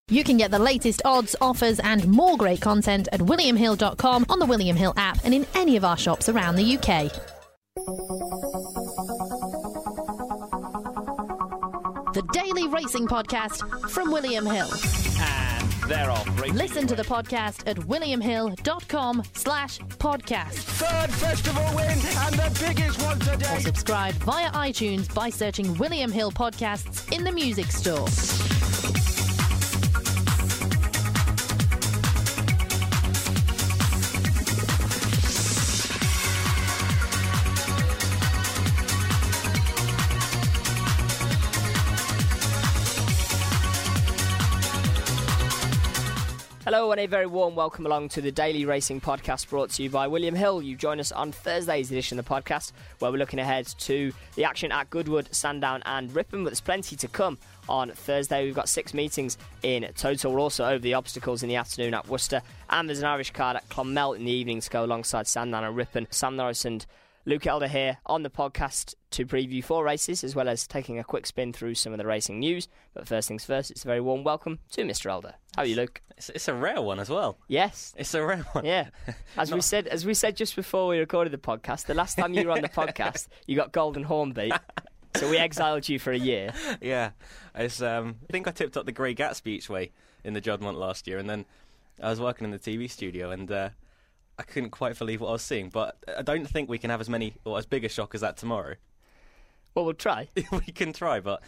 You can get the latest odds, offers and more great content at williamhill.com, on the William Hill app and in any of our shops around the UK. The Daily Racing Podcast from William Hill. And they're off. Listen to the podcast at williamhill.com/podcast. Third festival win and the biggest one today. Or subscribe via iTunes by searching William Hill Podcasts in the music store. Hello and a very warm welcome along to the Daily Racing Podcast brought to you by William Hill. You join us on Thursday's edition of the podcast where we're looking ahead to the action at Goodwood, Sandown and Ripon, but there's plenty to come on Thursday. We've got 6 meetings in total. We're also over the obstacles in the afternoon at Worcester, and there's an Irish card at Clonmel in the evening to go alongside Sandown and Ripon. Sam Norris and Luke Elder here on the podcast to preview 4 races, as well as taking a quick spin through some of the racing news. But first things first, it's a very warm welcome to Mr. Elder. How are you, Luke? It's a rare one as well. Yes. It's a rare one. Yeah. As we said just before we recorded the podcast, the last time you were on the podcast, you got Golden Hornbeat. So we exiled you for a year. Yeah. I think I tipped up the Grey Gatsby each way in the Juddmonte last year, and then I was working in the TV studio, and I couldn't quite believe what I was seeing. But I don't think we can have as many or as big a shock as that tomorrow. Well, we'll try. We can try, but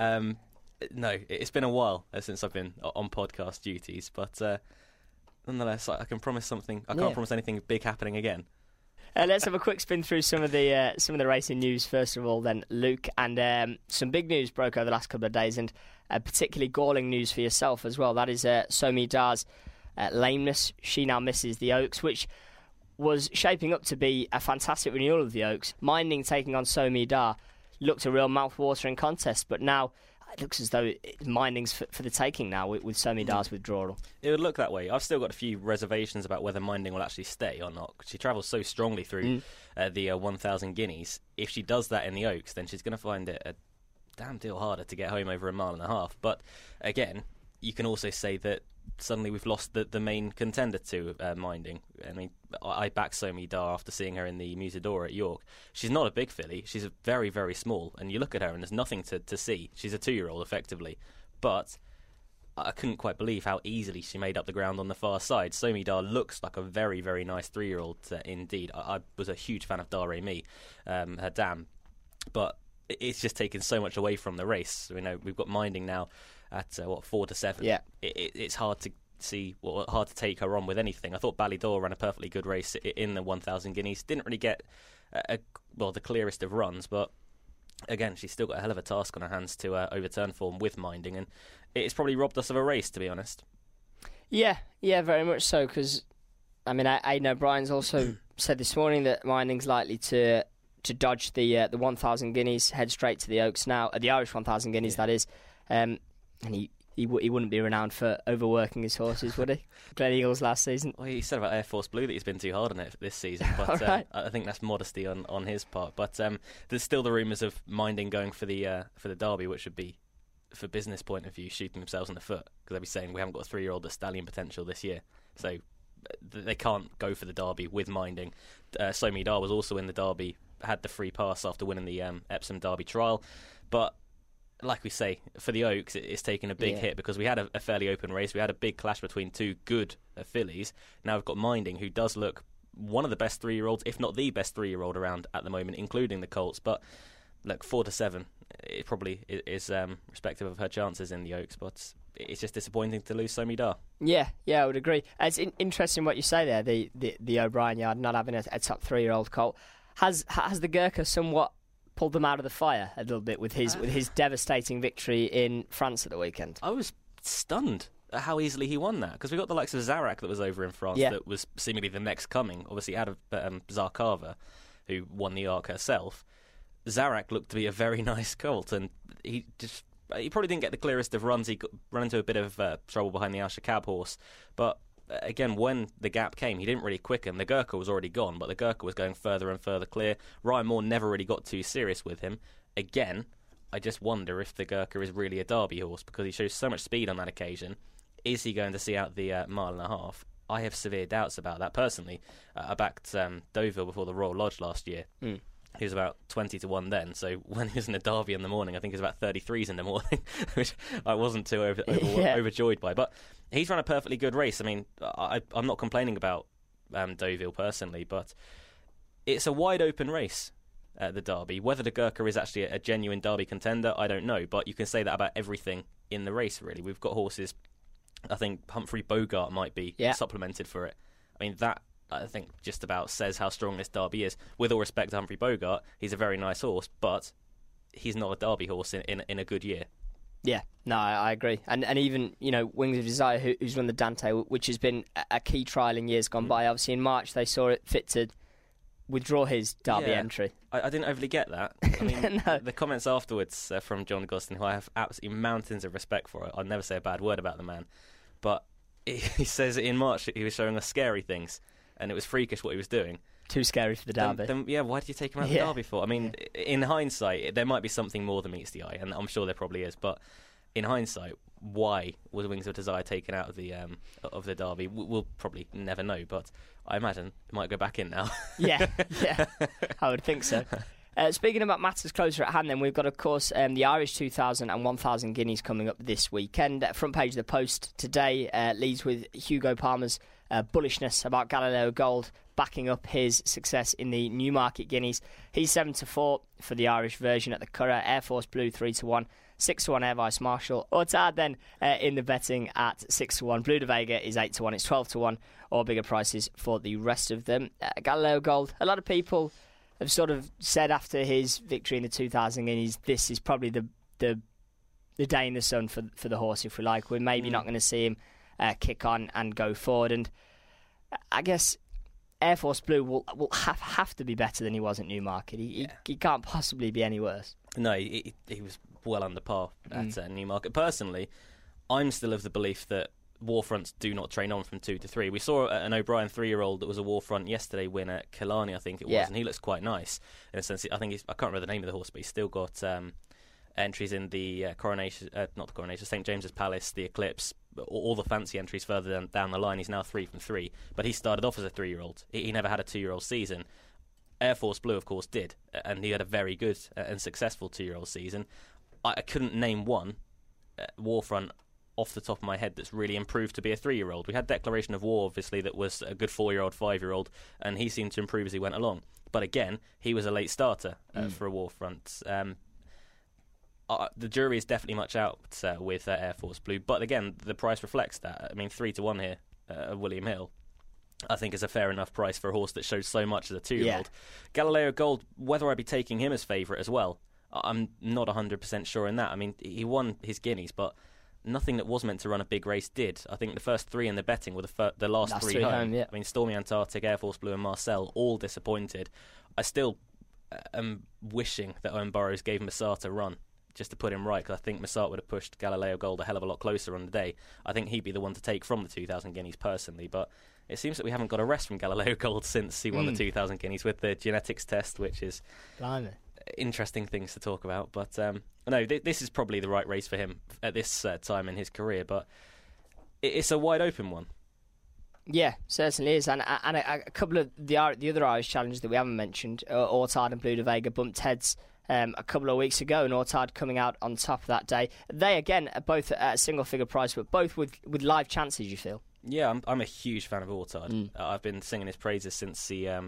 no, it's been a while since I've been on podcast duties. But nonetheless, I can promise something. I can't promise anything big happening again. Let's have a quick spin through some of the racing news first of all, then, Luke. And some big news broke over the last couple of days, and particularly galling news for yourself as well. That is Somi Dar's lameness. She now misses the Oaks, which was shaping up to be a fantastic renewal of the Oaks. Minding taking on Somi Dar looked a real mouth-watering contest, but now it looks as though Minding's for the taking now with Somi Dar's withdrawal. It would look that way. I've still got a few reservations about whether Minding will actually stay or not. She travels so strongly through the 1,000 Guineas. If she does that in the Oaks, then she's going to find it a damn deal harder to get home over a mile and a half. But again, you can also say that suddenly we've lost the main contender to Minding. I mean, I backed Somi Dar after seeing her in the Musadora at York. She's not a big filly. She's very, very small. And you look at her and there's nothing to see. She's a 2-year-old, effectively. But I couldn't quite believe how easily she made up the ground on the far side. Somi Dar looks like a very, very nice 3-year-old indeed. I was a huge fan of Dare Mi, her dam. But it's just taken so much away from the race. You know, we've got Minding now at 4-7. Yeah, it's hard to see, hard to take her on with anything. I thought Ballydor ran a perfectly good race in the 1,000 Guineas. Didn't really get the clearest of runs, but again, she's still got a hell of a task on her hands to overturn form with Minding, and it's probably robbed us of a race, to be honest. Yeah, very much so. Because I mean, Aidan O'Brien's also said this morning that Minding's likely to dodge the 1,000 Guineas, head straight to the Oaks now, the Irish 1,000 Guineas, that is. And he wouldn't be renowned for overworking his horses, would he? Glen Eagles last season. Well, he said about Air Force Blue that he's been too hard on it this season, but right. I think that's modesty on his part. But there's still the rumours of Minding going for the Derby, which would be, for business point of view, shooting themselves in the foot, because they'd be saying we haven't got a 3-year-old at stallion potential this year, so they can't go for the Derby with Minding. Somi Dar was also in the Derby, had the free pass after winning the Epsom Derby trial, but like we say, for the Oaks, it's taken a big hit because we had a fairly open race. We had a big clash between 2 good fillies. Now we've got Minding, who does look one of the best 3-year-olds, if not the best 3-year-old around at the moment, including the Colts. But look, 4-7, it probably is respective of her chances in the Oaks, but it's just disappointing to lose Somi Dar. Yeah, I would agree. It's interesting what you say there, the O'Brien yard not having a top 3-year-old colt. Has the Gurkha somewhat pulled them out of the fire a little bit with his devastating victory in France at the weekend? I was stunned at how easily he won that, because we got the likes of Zarak that was over in France that was seemingly the next coming, obviously out of Zarkava, who won the Arc herself. Zarak looked to be a very nice colt, and he probably didn't get the clearest of runs. He ran into a bit of trouble behind the Al Shakab horse, but again, when the gap came, he didn't really quicken. The Gurkha was already gone, but the Gurkha was going further and further clear. Ryan Moore never really got too serious with him. Again, I just wonder if the Gurkha is really a Derby horse, because he shows so much speed on that occasion. is he going to see out the mile and a half? I have severe doubts about that personally. I backed Deauville before the Royal Lodge last year. He was about 20-1 then, so when he was in a derby in the morning, I think he was about 33s in the morning, which I wasn't too overjoyed by. But he's run a perfectly good race. I mean, I'm not complaining about Deauville personally, but it's a wide open race, the Derby. Whether the Gurkha is actually a genuine Derby contender, I don't know, but you can say that about everything in the race, really. We've got horses. I think Humphrey Bogart might be supplemented for it. I mean, that, I think, just about says how strong this Derby is. With all respect to Humphrey Bogart, he's a very nice horse, but he's not a Derby horse in a good year. Yeah, no, I agree. And even, Wings of Desire, who's run the Dante, which has been a key trial in years gone by. Obviously, in March, they saw it fit to withdraw his Derby entry. I didn't overly get that. I mean, the comments afterwards from John Gosden, who I have absolutely mountains of respect for. I'll never say a bad word about the man. But he says in March that he was showing us scary things, and it was freakish what he was doing. Too scary for the Derby. Then why did you take him out of the Derby for? I mean, in hindsight, there might be something more than meets the eye, and I'm sure there probably is. But in hindsight, why was Wings of Desire taken out of the Derby? We'll probably never know, but I imagine it might go back in now. yeah, I would think so. Speaking about matters closer at hand, then, we've got, of course, the Irish 2,000 and 1,000 guineas coming up this weekend. Front page of the Post today leads with Hugo Palmer's bullishness about Galileo Gold backing up his success in the Newmarket Guineas. He's 7-4 for the Irish version at the Curragh. Air Force Blue 3-1. 6-1 Air Vice Marshall. Ortard then in the betting at 6-1. Blue de Vega is 8-1. It's 12-1 or bigger prices for the rest of them. Galileo Gold, a lot of people have sort of said after his victory in the 2,000 guineas, this is probably the day in the sun for the horse, if we like. We're maybe not going to see him kick on and go forward. And I guess Air Force Blue will have to be better than he was at Newmarket. He can't possibly be any worse. No, he was well under par at Newmarket. Personally, I'm still of the belief that Warfronts do not train on from 2 to 3. We saw an O'Brien 3-year-old that was a Warfront yesterday win at Killarney, I think it was, and he looks quite nice. In a sense, I think I can't remember the name of the horse, but he's still got entries in the St James's Palace, the Eclipse, all the fancy entries further down the line. He's now 3 from 3, but he started off as a 3-year-old. He never had a 2-year-old season. Air Force Blue, of course, did, and he had a very good and successful 2-year-old season. I couldn't name one Warfront off the top of my head that's really improved to be a 3-year-old. We had Declaration of War, obviously, that was a good 4-year-old, 5-year-old, and he seemed to improve as he went along. But again, he was a late starter for a Warfront. The jury is definitely much out with Air Force Blue, but again, the price reflects that. I mean, 3-1 here, William Hill, I think is a fair enough price for a horse that showed so much as a 2-year-old. Galileo Gold, whether I'd be taking him as favourite as well, I'm not 100% sure in that. I mean, he won his guineas, but nothing that was meant to run a big race did. I think the first 3 in the betting were the last 3 home. I mean, Stormy Antarctic, Air Force Blue and Marcel, all disappointed. I still am wishing that Owen Burrows gave Massart a run, just to put him right, because I think Massart would have pushed Galileo Gold a hell of a lot closer on the day. I think he'd be the one to take from the 2,000 guineas personally, but it seems that we haven't got a rest from Galileo Gold since he won the 2,000 guineas with the genetics test, which is interesting things to talk about. But no, this is probably the right race for him at this time in his career, but it's a wide open one. Yeah, certainly is. And a couple of the other Irish challenges that we haven't mentioned, Ortard and Blue de Vega, bumped heads a couple of weeks ago, and Ortard coming out on top that day. They, again, are both at a single-figure price, but both with live chances, you feel? Yeah, I'm a huge fan of Ortard. I've been singing his praises since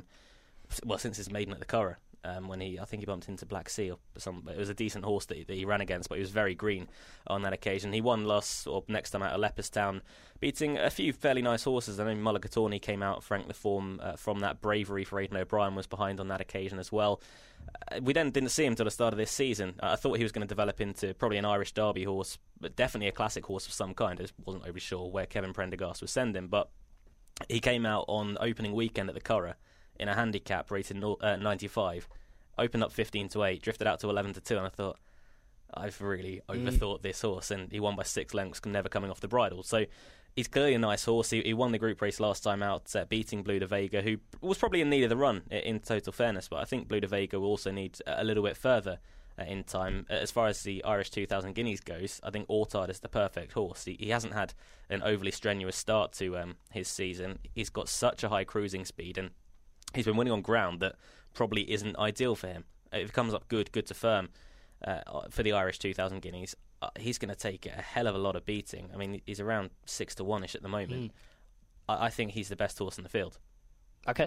since his maiden at the Curragh. When I think he bumped into Black Sea or it was a decent horse that he ran against, but he was very green on that occasion. He won next time out of Leopardstown, beating a few fairly nice horses. I know Mulligatawny came out, Frank the Form from that Bravery for Aidan O'Brien was behind on that occasion as well. We then didn't see him till the start of this season. I thought he was going to develop into probably an Irish Derby horse, but definitely a classic horse of some kind. I just wasn't overly sure where Kevin Prendergast would send him, but he came out on opening weekend at the Curragh in a handicap rated 95, opened up 15-8, drifted out to 11-2, and I thought, I've really overthought this horse, and he won by 6 lengths, never coming off the bridle. So he's clearly a nice horse. He won the group race last time out, beating Blue de Vega, who was probably in need of the run, in total fairness, but I think Blue de Vega will also need a little bit further in time. As far as the Irish 2000 Guineas goes, I think Ortard is the perfect horse. He hasn't had an overly strenuous start to his season. He's got such a high cruising speed, and he's been winning on ground that probably isn't ideal for him. If it comes up good to firm for the Irish 2000 Guineas, he's going to take a hell of a lot of beating. I mean, he's around 6-1-ish at the moment. I think he's the best horse in the field. Okay.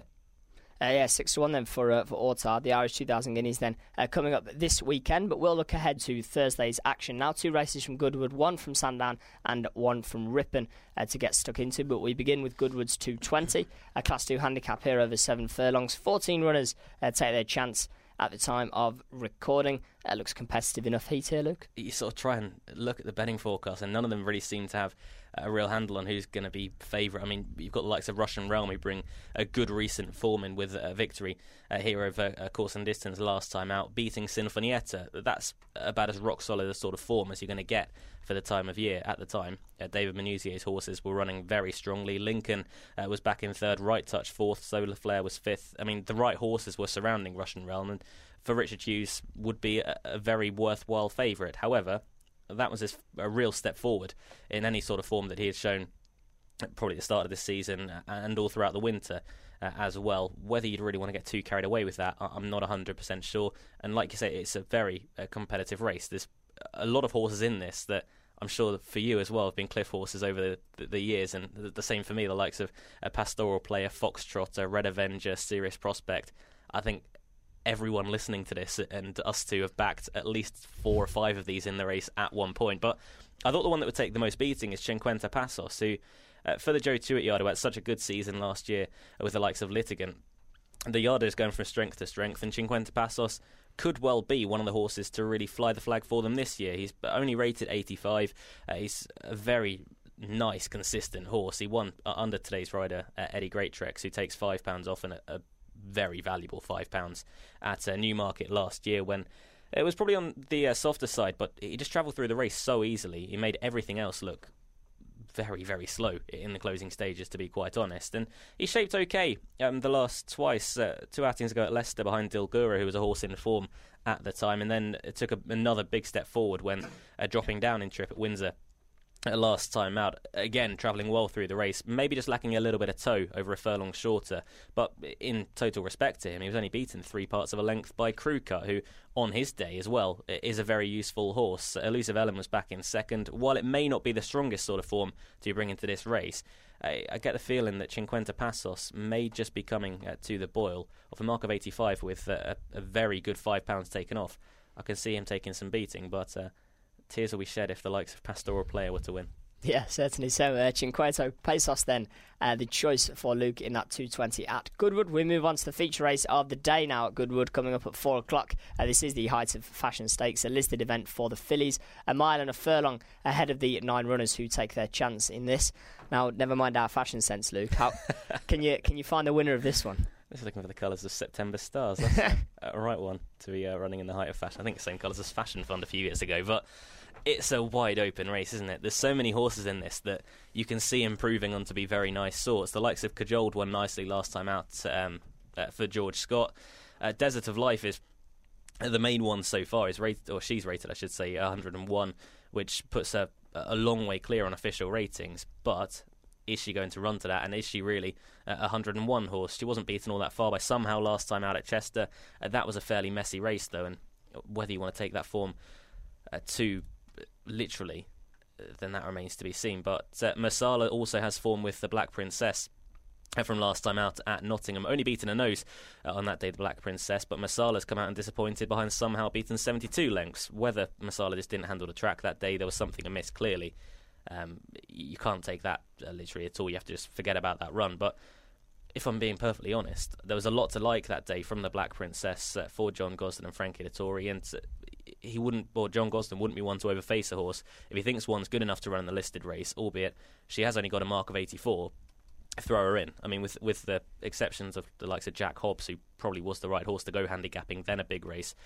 6-1 then for Ortard, the Irish 2000 Guineas then coming up this weekend. But we'll look ahead to Thursday's action now. 2 races from Goodwood, 1 from Sandown and 1 from Ripon to get stuck into. But we begin with Goodwood's 220, a Class 2 handicap here over 7 furlongs. 14 runners take their chance at the time of recording. Looks competitive enough heat here, Luke. You sort of try and look at the betting forecast, and none of them really seem to have a real handle on who's going to be favourite. I mean, you've got the likes of Russian Realm, who bring a good recent form in with a victory here over course and distance last time out, beating Sinfonietta. That's about as rock solid a sort of form as you're going to get for the time of year. At the time, David Manuzier's horses were running very strongly. Lincoln was back in third, Right Touch fourth, Solar Flare was fifth. I mean, the right horses were surrounding Russian Realm, and for Richard Hughes would be a very worthwhile favourite. However, that was a real step forward in any sort of form that he had shown probably at the start of this season and all throughout the winter as well. Whether you'd really want to get too carried away with that, I'm not 100% sure. And like you say, it's a very competitive race. There's a lot of horses in this that I'm sure that for you as well have been cliff horses over the years, and the same for me, the likes of a Pastoral Player, Foxtrotter, Red Avenger, Serious Prospect. I think everyone listening to this and us two have backed at least 4 or 5 of these in the race at one point. But I thought the one that would take the most beating is Cinquenta Passos, who, for the Joe Tuitt yard, who had such a good season last year with the likes of Litigant, the yard is going from strength to strength, and Cinquenta Passos could well be one of the horses to really fly the flag for them this year. He's only rated 85. He's a very nice, consistent horse. He won under today's rider, Eddie Greattrex, who takes £5 off and a very valuable £5 at Newmarket last year, when it was probably on the softer side, but he just travelled through the race so easily. He made everything else look very, very slow in the closing stages, to be quite honest. And he shaped okay the last twice, 2 outings ago at Leicester behind Dilgura, who was a horse in form at the time, and then it took another big step forward when dropping down in trip at Windsor last time out, again travelling well through the race, maybe just lacking a little bit of toe over a furlong shorter, but in total respect to him, he was only beaten 3 parts of a length by Crew Cut, who on his day as well is a very useful horse. Elusive Ellen was back in second. While it may not be the strongest sort of form to bring into this race, I get the feeling that Cinquenta Passos may just be coming to the boil off a mark of 85 with a very good £5 taken off. I can see him taking some beating, but tears will be shed if the likes of Pastoral Player were to win. Yeah, certainly so. Cinquenta Passos then the choice for Luke in that 220 at Goodwood. We move on to the feature race of the day now at Goodwood, coming up at 4 o'clock. This is the Heights of Fashion Stakes, a listed event for the fillies, a mile and a furlong ahead of the 9 runners who take their chance in this. Now, never mind our fashion sense, Luke. How can you find the winner of this one? Just looking for the colours of September Stars. That's a right one to be running in the height of fashion. I think the same colours as Fashion Fund a few years ago, but it's a wide open race, isn't it? There's so many horses in this that you can see improving on to be very nice sorts. The likes of Cajoled won nicely last time out for George Scott. Desert of Life is the main one so far. Is rated, or she's rated, I should say, 101, which puts her a long way clear on official ratings. But is she going to run to that? And is she really a 101 horse? She wasn't beaten all that far by Somehow last time out at Chester. That was a fairly messy race, though, and whether you want to take that form to literally, then that remains to be seen. But Marsala also has form with the Black Princess from last time out at Nottingham. Only beaten a nose on that day, the Black Princess, but Marsala's come out and disappointed behind Somehow, beaten 72 lengths. Whether Marsala just didn't handle the track that day, there was something amiss, clearly. You can't take that literally at all. You have to just forget about that run. But if I'm being perfectly honest, there was a lot to like that day from the Black Princess for John Gosden and Frankie Dettori, and John Gosden wouldn't be one to overface a horse if he thinks one's good enough to run the listed race, albeit she has only got a mark of 84. Throw her in. I mean, with the exceptions of the likes of Jack Hobbs, who probably was the right horse to go handicapping, then a big race.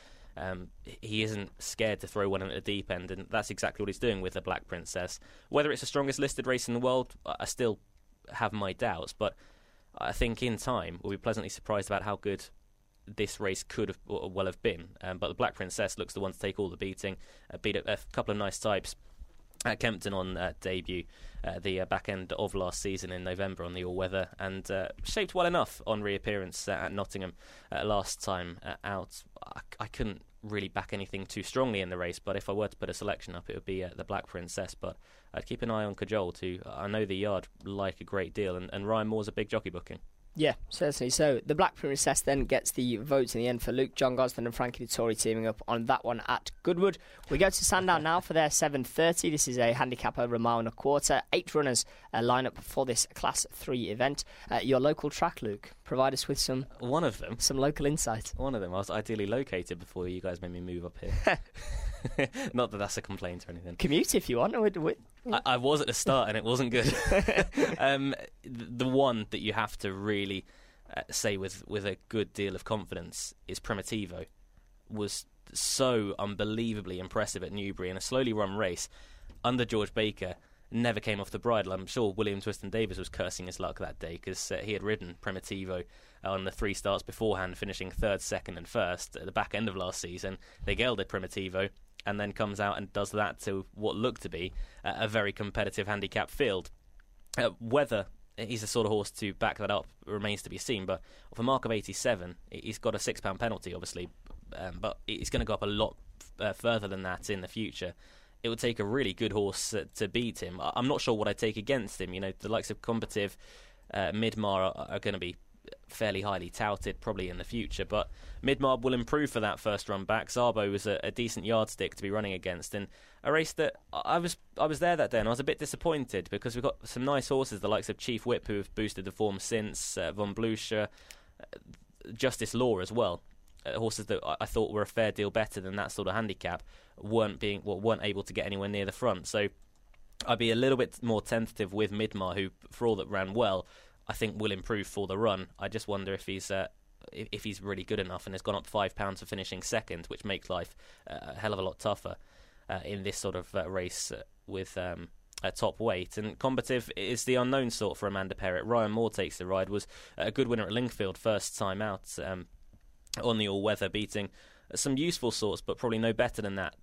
He isn't scared to throw one in at the deep end, and that's exactly what he's doing with the Black Princess. Whether it's the strongest listed race in the world, I still have my doubts, but I think in time we'll be pleasantly surprised about how good this race could have well have been. But the Black Princess looks the one to take all the beating. Beat a couple of nice types at Kempton on debut, the back end of last season in November on the all-weather, and shaped well enough on reappearance at Nottingham last time out. I couldn't really back anything too strongly in the race, but if I were to put a selection up, it would be the Black Princess. But I'd keep an eye on Cajolte, who I know the yard like a great deal, and Ryan Moore's a big jockey booking. Yeah, certainly. So the Black Princess then gets the votes in the end for Luke, John Gosden and Frankie Dettori teaming up on that one at Goodwood. We go to Sandown now for their 7:30. This is a handicap over a mile and a quarter. 8 runners line up for this Class 3 event. Your local track, Luke. Provide us with some local insight. One of them. I was ideally located before you guys made me move up here. Not that that's a complaint or anything. Commute if you want. I was at the start and it wasn't good. The one that you have to really say with a good deal of confidence is Primitivo. Was so unbelievably impressive at Newbury in a slowly run race under George Baker. Never came off the bridle. I'm sure William Twiston-Davies was cursing his luck that day because he had ridden Primitivo on the 3 starts beforehand, finishing 3rd, 2nd and 1st at the back end of last season. They gelded Primitivo and then comes out and does that to what looked to be a very competitive handicap field. Whether he's the sort of horse to back that up remains to be seen, but off a mark of 87, he's got a £6 penalty, obviously, but he's going to go up a lot further than that in the future. It would take a really good horse to beat him. I'm not sure what I'd take against him. You know, the likes of Combative, Midmar are going to be fairly highly touted probably in the future, but Midmar will improve for that first run back. Szabo was a decent yardstick to be running against, and a race that I was there that day and I was a bit disappointed because we've got some nice horses, the likes of Chief Whip, who have boosted the form since, Von Blucher, Justice Law as well. Horses that I thought were a fair deal better than that sort of handicap weren't able to get anywhere near the front. So I'd be a little bit more tentative with Midmar, who, for all that ran well, I think will improve for the run. I just wonder if he's really good enough and has gone up £5 for finishing second, which makes life a hell of a lot tougher in this sort of race with a top weight. And Combative is the unknown sort for Amanda Perrett. Ryan Moore takes the ride, was a good winner at Lingfield first time out on the all-weather, beating some useful sorts, but probably no better than that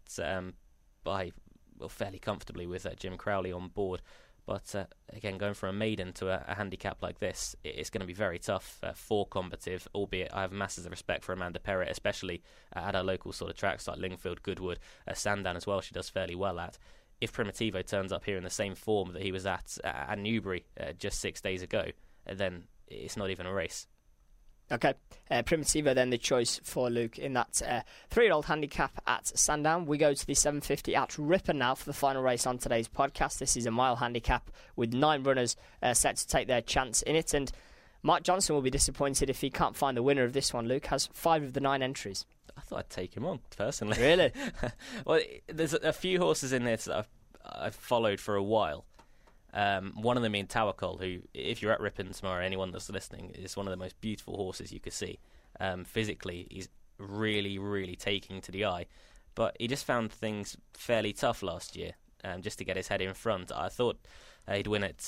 fairly comfortably with Jim Crowley on board. But again, going from a maiden to a handicap like this, it's going to be very tough for Combative, albeit I have masses of respect for Amanda Perrett, especially at our local sort of tracks like Lingfield, Goodwood, Sandown as well, she does fairly well at. If Primitivo turns up here in the same form that he was at Newbury just 6 days ago, then it's not even a race. Okay, Primitivo then the choice for Luke in that 3-year-old handicap at Sandown. We go to the 7:50 at Ripon now for the final race on today's podcast. This is a mile handicap with 9 runners set to take their chance in it, and Mark Johnson will be disappointed if he can't find the winner of this one. Luke has 5 of the 9 entries. I thought I'd take him on, personally. Really? Well, there's a few horses in this that I've followed for a while. One of them being Tawakol, who, if you're at Ripon tomorrow, anyone that's listening, is one of the most beautiful horses you could see. Physically, he's really, really taking to the eye. But he just found things fairly tough last year, just to get his head in front. I thought he'd win at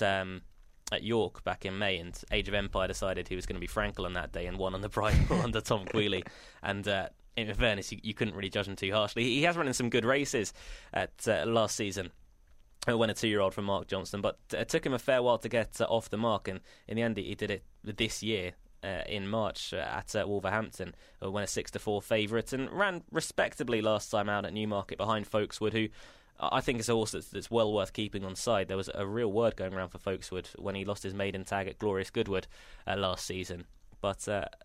York back in May, and Age of Empire decided he was going to be Frankel on that day and won on the bridle under Tom Queally. And in fairness, you couldn't really judge him too harshly. He has run in some good races at last season. Won a 2-year-old from Mark Johnston, but it took him a fair while to get off the mark, and in the end he did it this year in March at Wolverhampton, won a 6-4 favourite and ran respectably last time out at Newmarket behind Folkeswood, who I think is a horse that's well worth keeping on side. There was a real word going around for Folkeswood when he lost his maiden tag at Glorious Goodwood last season, but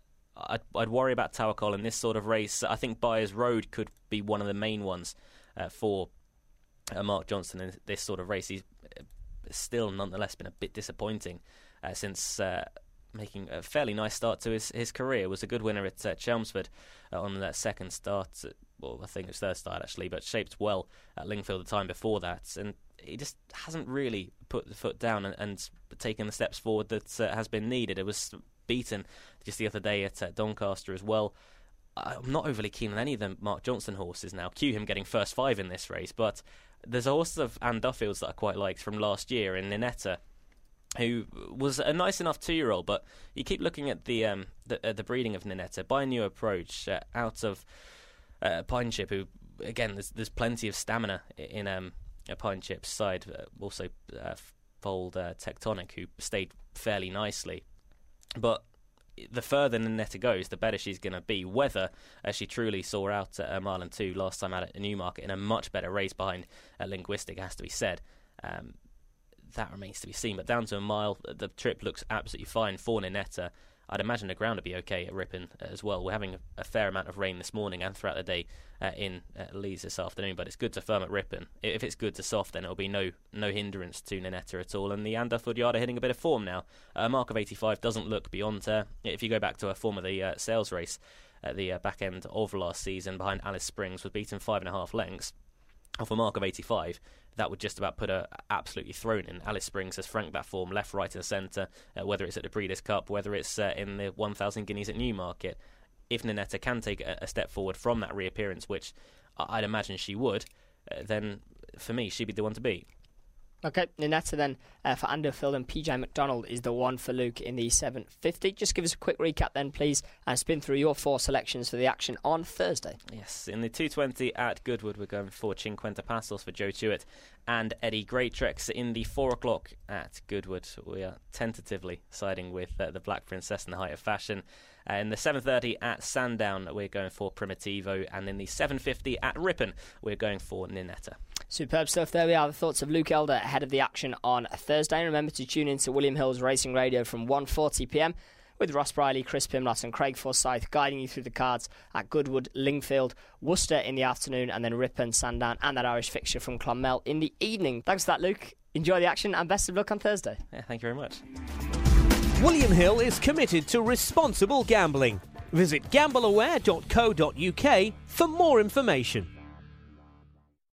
I'd worry about Tawakol in this sort of race. I think Byers Road could be one of the main ones for Mark Johnson in this sort of race. He's still nonetheless been a bit disappointing since making a fairly nice start to his career. Was a good winner at Chelmsford on that second start, well, I think it was third start actually, but shaped well at Lingfield the time before that, and he just hasn't really put the foot down and taken the steps forward that has been needed. It was beaten just the other day at Doncaster as well. I'm not overly keen on any of the Mark Johnson horses now. Cue him getting first 5 in this race, but there's a horse of Anne Duffield's that I quite liked from last year in Ninetta, who was a nice enough 2-year-old, but you keep looking at the breeding of Ninetta by New Approach out of Pineship, who, again, there's plenty of stamina in Pineship's side. Also, Fold Tectonic, who stayed fairly nicely. But the further Ninetta goes, the better she's going to be. Whether she truly saw out at Marlin 2 last time out at Newmarket in a much better race behind Linguistic has to be said. That remains to be seen. But down to a mile, the trip looks absolutely fine for Ninetta. I'd imagine the ground will be okay at Ripon as well. We're having a fair amount of rain this morning and throughout the day in Leeds this afternoon, but it's good to firm at Ripon. If it's good to soft, then it'll be no hindrance to Ninetta at all. And the Andarford Yard are hitting a bit of form now. A mark of 85 doesn't look beyond her. If you go back to her form of the sales race at the back end of last season behind Alice Springs, was beaten 5.5 lengths. Off a mark of 85, that would just about put her absolutely thrown in. Alice Springs has franked that form left, right and centre, whether it's at the Breeders' Cup, whether it's in the 1,000 Guineas at Newmarket. If Ninetta can take a step forward from that reappearance, which I'd imagine she would, then for me, she'd be the one to beat. Okay, Ninetta then for Andarfield, and PJ McDonald is the one for Luke in the 750. Just give us a quick recap then, please, and spin through your 4 selections for the action on Thursday. Yes, in the 220 at Goodwood, we're going for Cinquenta Passos for Joe Chewett and Eddie Greatrex. In the 4 o'clock at Goodwood, we are tentatively siding with the Black Princess in the height of fashion. In the 7:30 at Sandown, we're going for Primitivo, and in the 7:50 at Ripon, we're going for Ninetta. Superb stuff. There we are, the thoughts of Luke Elder ahead of the action on Thursday. Remember to tune in to William Hill's Racing Radio from 1:40pm with Ross Briley, Chris Pimlott and Craig Forsyth guiding you through the cards at Goodwood, Lingfield, Worcester in the afternoon, and then Ripon, Sandown and that Irish fixture from Clonmel in the evening. Thanks for that, Luke. Enjoy the action and best of luck on Thursday. Yeah, thank you very much. William Hill is committed to responsible gambling. Visit gambleaware.co.uk for more information.